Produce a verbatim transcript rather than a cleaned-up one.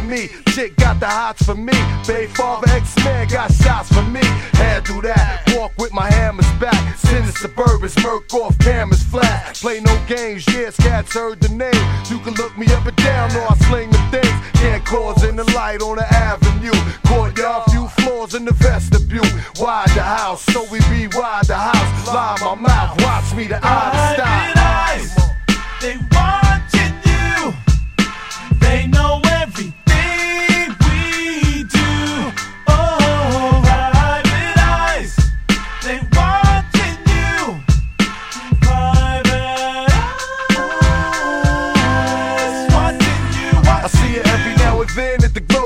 me. Chick got the hots for me. Bay father X-Man got shots for me. Handle that, walk with my hammers back. Send suburbans, murk off cameras flat. Play no games, yeah, cats heard the name. You can look me up and down, know I sling the things. Can't cause in the light on the avenue. Courtyard, few floors in the vestibule. Wide the house, so we be wide the house. Lie my mouth, watch me, the eyes stop. They